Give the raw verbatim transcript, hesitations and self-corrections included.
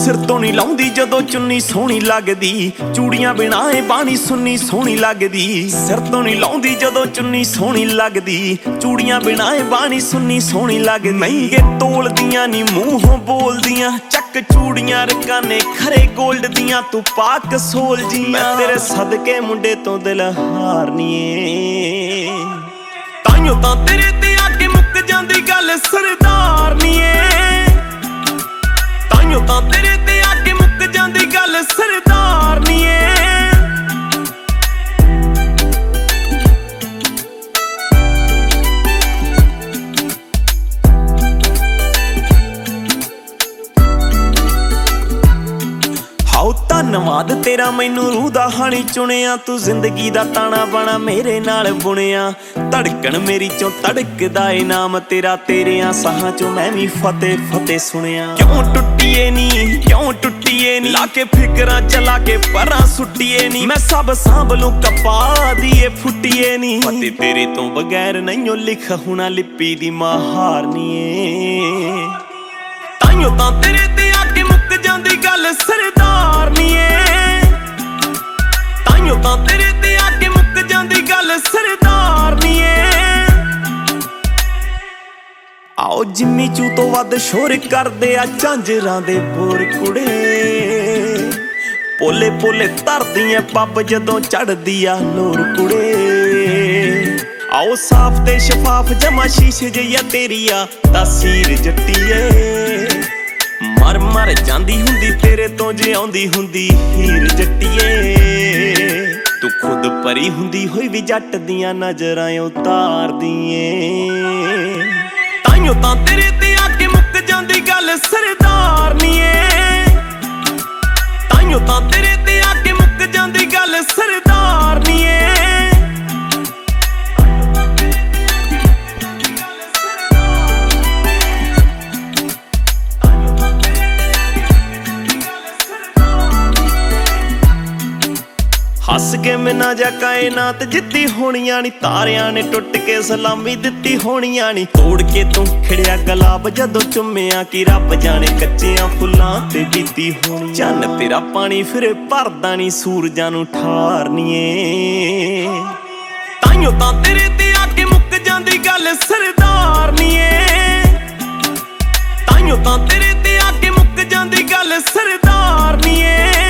सिर तो नहीं लाउंदी जदों चुन्नी सोहनी लगदी, चूड़ियां बिना ए बाणी सुन्नी सोहनी लगदी। सिर तो नहीं लाउंदी जदों चुन्नी सोहनी लगदी, चूड़ियां बिना ए बाणी सुन्नी सोहनी लगदी। महंगे तोलदियां नी मूंहों बोलदियां, चक चूड़ियां रकाने खरे गोल्ड दियां। तू पाक सोल जी मैं तेरे सदके मुंडे तो दिल हारनीए। ताइयों तां तेरे ते आके मुक जांदी गल सरदारनीए, ताइयों तां तेरे ते आके मुक जांदी गल सरदारनीए। हाओ धन्नवाद तेरा मैनू रूह दा हानी चुनिया, तू जिंदगी दा ताना बाना मेरे नाल बुनिया। धड़कन मेरी चों धड़कदा ए नाम तेरा, तेरियां साहां चों मैं भी फतेह फतेह सुनिया। क्यों टुटिए नी क्यों टुटिए नी, लाके फिकरां चला के परां सुटिए नी। मैं सब सांभ लूं कपा दिए फुटिए नी, फतेह तेरे तो बगैर नहींओ लिख हुणा लिपि दी महारनीए। ताइयों तां तेरे ते आके मुक जांदी गल सरदारनीए, ताइयों तां तेरे ते आके मुक जांदी गल सरदारनीए। आओ जिम्मी चू तो वध शोर करदे आ झांजरां दे बोर कुड़े, पोले पोले धरदियां पब जदों चढ़दी आ लोर कुड़े। आओ साफ ते शफाफ जमा शीशे जिहा तेरिया तासीर जट्टीए। मर मर जांदी हुंदी तेरे तो जे आउंदी हुंदी हीर जट्टीए। तू खुद परी हुंदी होई भी जट दियां नजरां उतार दिए। ताइयों तां तेरे ते आके मुक जांदी गल सरदारनीए, ताइयों तां तेरे ते आके मुक जांदी गल सरदारनीए। हस के मिना जा कायनात जिद्दी होनियां नी, तारियां ने टुट के सलामी दित्ती होनियां नी। तोड़ के तू खिड़िया गुलाब जदों चुम्मिया, कि रब जाने कच्चियां फुल्लां ते बीती होनी। चन्न तेरा पानी फिर भरदा नी सूरजां नू ठारनीए। ताइयों तां तेरे ते आके मुक जांदी गल सरदारनीए, ताइयों तां तेरे ते आके मुक जांदी गल सरदारनीए।